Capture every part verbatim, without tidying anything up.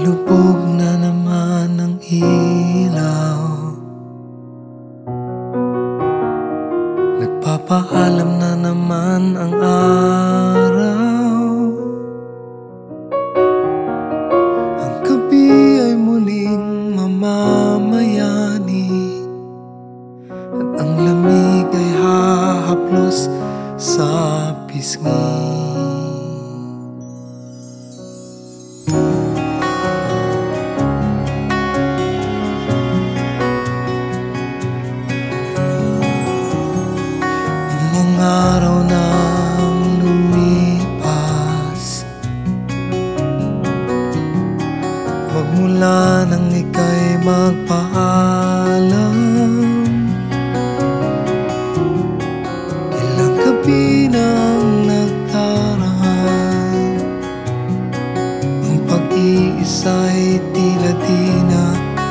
Palubog na naman ang ilaw, nagpapaalam na naman ang araw. Ang gabi ay muling mamamayani, at ang lamig ay hahaplos sa pisngi. Ilang araw nang lumipas, magmula nang ika'y magpaalam. Ilang gabi nang nagdaraan, ang pag-iisa'y tila di na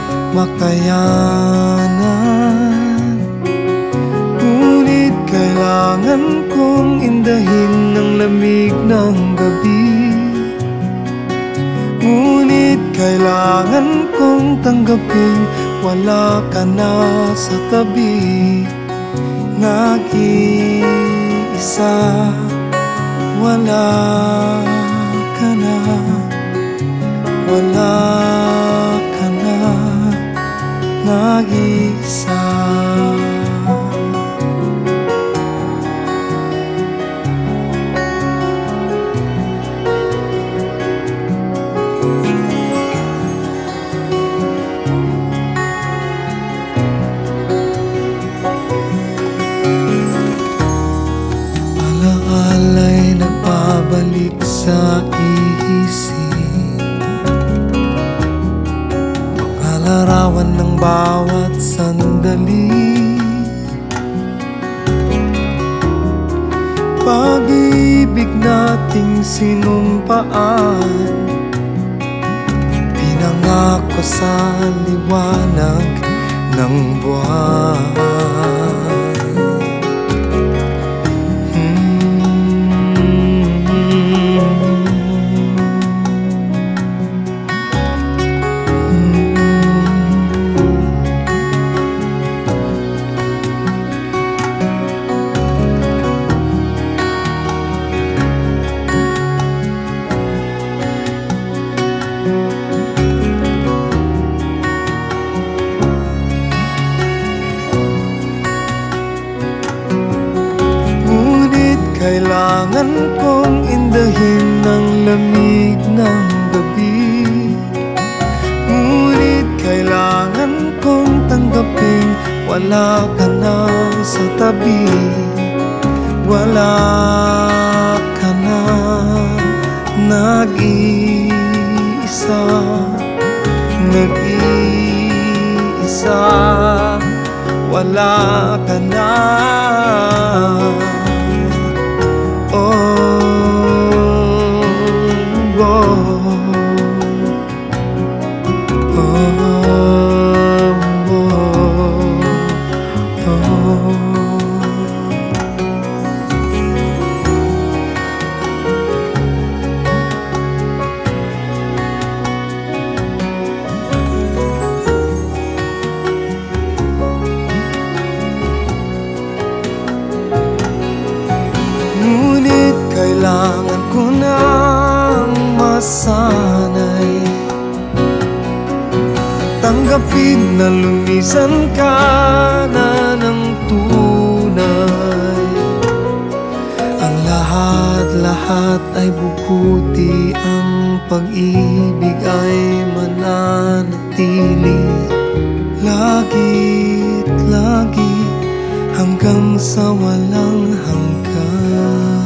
makayanan. Ngunit kailangan kong indahin ang lamig ng gabi, ngunit kailangan kong tanggapin wala ka na sa tabi. Nag-iisa, wala ka na, wala ka na, nag-iisa. Alaala'y nagbabalik sa isip, mga larawan ng bawat sandali. Pag-ibig nating sinumpaan, pinangako sa liwanag ng buwan. Kailangan kong indahin ang lamig ng gabi, ngunit kailangan kong tanggapin wala ka na sa tabi. Wala ka na, nag-iisa, nag-iisa, wala ka na. Kailangan ko nang masanay, tanggapin na lumisan ka na ng tunay. Ang lahat-lahat ay bubuti, ang pag-ibig ay mananatili. Lagit lagi hanggang sa walang hanggan.